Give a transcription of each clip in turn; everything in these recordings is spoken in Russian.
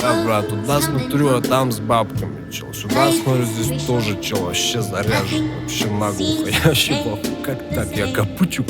Да, брат, туда смотрю, а там с бабками чел. Сюда смотрю, здесь тоже чел. Вообще заряжен, вообще наглухо. Я вообще как так? Я капучу.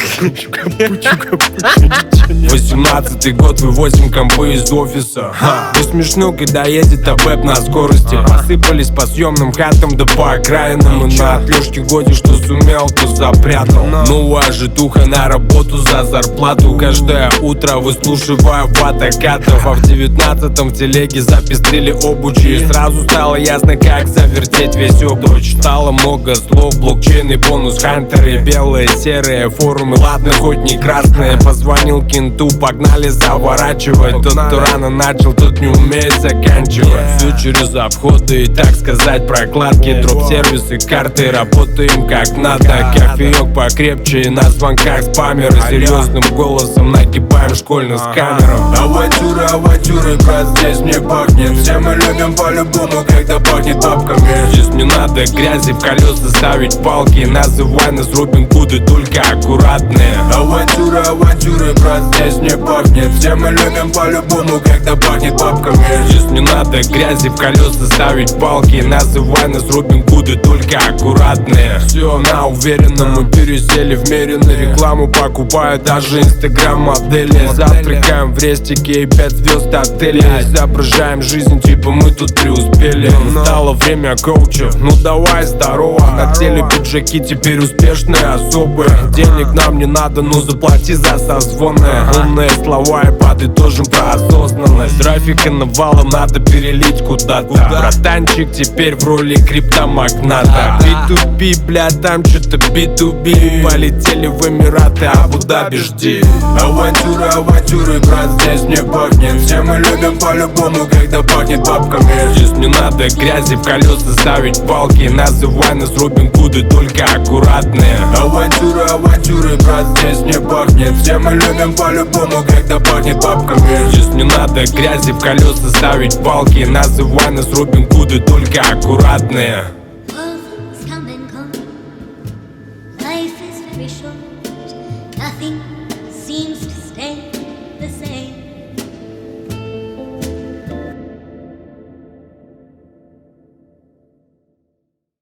18-й год, вывозим компы из офиса. Не смешно, когда едет АБЭП на скорости. Посыпались по съемным хатам, да по окраинам. И на отлежке годе, что сумел, то запрятал. Новая житуха на работу за зарплату. Каждое утро выслушиваю фотокатов. А в 19-м в телеге запестрили обучи. И сразу стало ясно, как завертеть весь обруч. Стало много слов, блокчейн и бонус-хантеры. Белые, серые форумы, ладно, хоть не красные. Позвонил кенту, погнали заворачивать. Тот, кто рано начал, тот не умеет заканчивать. Все через обходы и, так сказать, прокладки. Дроп-сервисы, карты, работаем как надо. Кофеек покрепче и на звонках спамеры. Серьезным голосом нагибаем школьных с камером. Авантюры, авантюры, брат, здесь не пахнет. Все мы любим по-любому, когда пахнет бабками. Здесь не надо грязи в колеса ставить палки. Называй нас Робин Гуды, только аккуратные. Авантюры, авантюры, брат, здесь не пахнет. Все мы любим по-любому, когда пахнет бабками. Здесь не надо грязи в колеса ставить палки. Называй нас Робин Гуды, только аккуратные. Все на уверенном, мы пересели в меренно. Рекламу покупают даже инстаграм-модели. Завтракаем в рестике и 5 звезд отеля. Изображаем жизнь, типа мы тут преуспели. Настало время коучев, ну давай здорово. Хотели пиджаки, теперь успешные особые. Денег нам не надо, ну заплати за созвоны. Умные слова и подытожим про осознанность. Трафика навалом надо перелить куда-то. Братанчик теперь в роли криптомагната. B2B, бля, там что-то B2B. Полетели в Эмираты, Абу-Даби, жди. Авантюры, авантюры, брат, здесь не пахнет. Все мы любим по-любому, когда пахнет бабками. Здесь не надо грязи в колеса ставить палки. Называй нас Робин Гуды, только аккуратные. Авантюры, авантюры, брат, здесь не пахнет. Все мы любим по-любому, когда пахнет бабками. Здесь не надо грязи в колеса ставить палки. Называй нас Робин Гуды, только аккуратные.